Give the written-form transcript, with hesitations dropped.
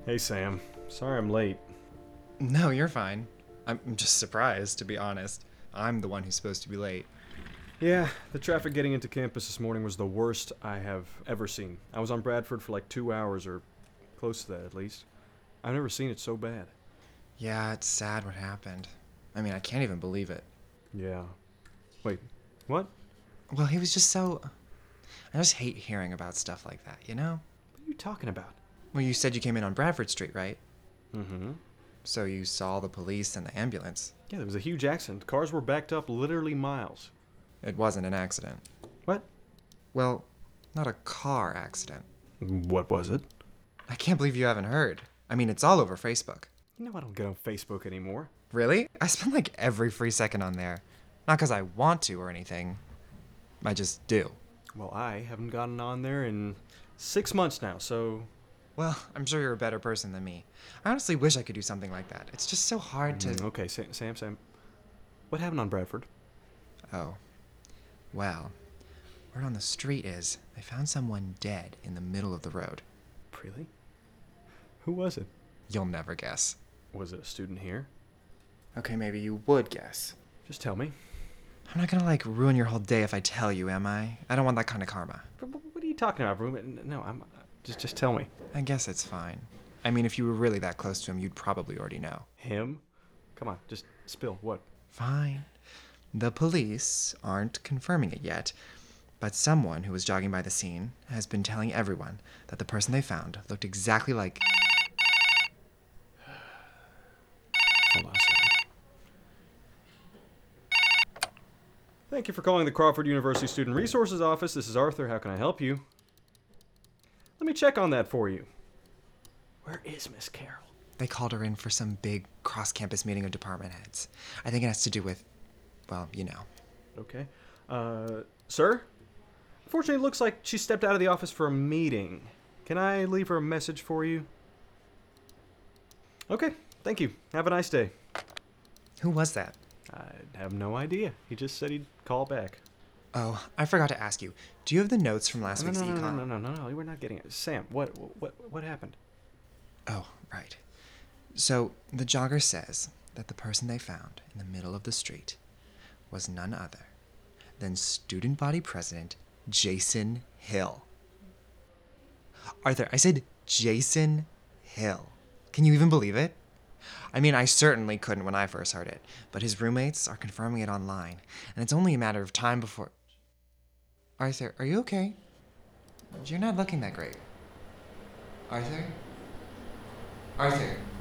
Hey Sam, sorry I'm late. No, you're fine. I'm just surprised, to be honest. I'm the one who's supposed to be late. Yeah, the traffic getting into campus this morning was the worst I have ever seen. I was on Bradford for like 2 hours, or close to that at least. I've never seen it so bad. Yeah, it's sad what happened. I mean, I can't even believe it. Yeah. Wait, what? Well, he was just so. I just hate hearing about stuff like that, you know? What are you talking about? Well, you said you came in on Bradford Street, right? Mm-hmm. So you saw the police and the ambulance. Yeah, there was a huge accident. Cars were backed up literally miles. It wasn't an accident. What? Well, not a car accident. What was it? I can't believe you haven't heard. I mean, it's all over Facebook. You know I don't get on Facebook anymore. Really? I spend like every free second on there. Not because I want to or anything. I just do. Well, I haven't gotten on there in 6 months now, so... Well, I'm sure you're a better person than me. I honestly wish I could do something like that. It's just so hard to... Okay, Sam. What happened on Bradford? Oh. Well, word on the street is they found someone dead in the middle of the road. Really? Who was it? You'll never guess. Was it a student here? Okay, maybe you would guess. Just tell me. I'm not gonna, ruin your whole day if I tell you, am I? I don't want that kind of karma. What are you talking about, Broom? No, I'm... Just tell me. I guess it's fine. I mean, if you were really that close to him, you'd probably already know. Him? Come on, just spill. What? Fine. The police aren't confirming it yet, but someone who was jogging by the scene has been telling everyone that the person they found looked exactly like... Hold on a second. Thank you for calling the Crawford University Student Resources Office. This is Arthur. How can I help you? Let me check on that for you. Where is Miss Carroll? They called her in for some big cross-campus meeting of department heads. I think it has to do with, well, you know. Okay. Sir? Unfortunately, it looks like she stepped out of the office for a meeting. Can I leave her a message for you? Okay, thank you. Have a nice day. Who was that? I have no idea. He just said he'd call back. Oh, I forgot to ask you. Do you have the notes from last week's No, econ? no, we're not getting it. Sam, what happened? Oh, right. So, the jogger says that the person they found in the middle of the street was none other than student body president Jason Hill. Arthur, I said Jason Hill. Can you even believe it? I mean, I certainly couldn't when I first heard it, but his roommates are confirming it online, and it's only a matter of time before... Arthur, are you okay? You're not looking that great. Arthur? Arthur?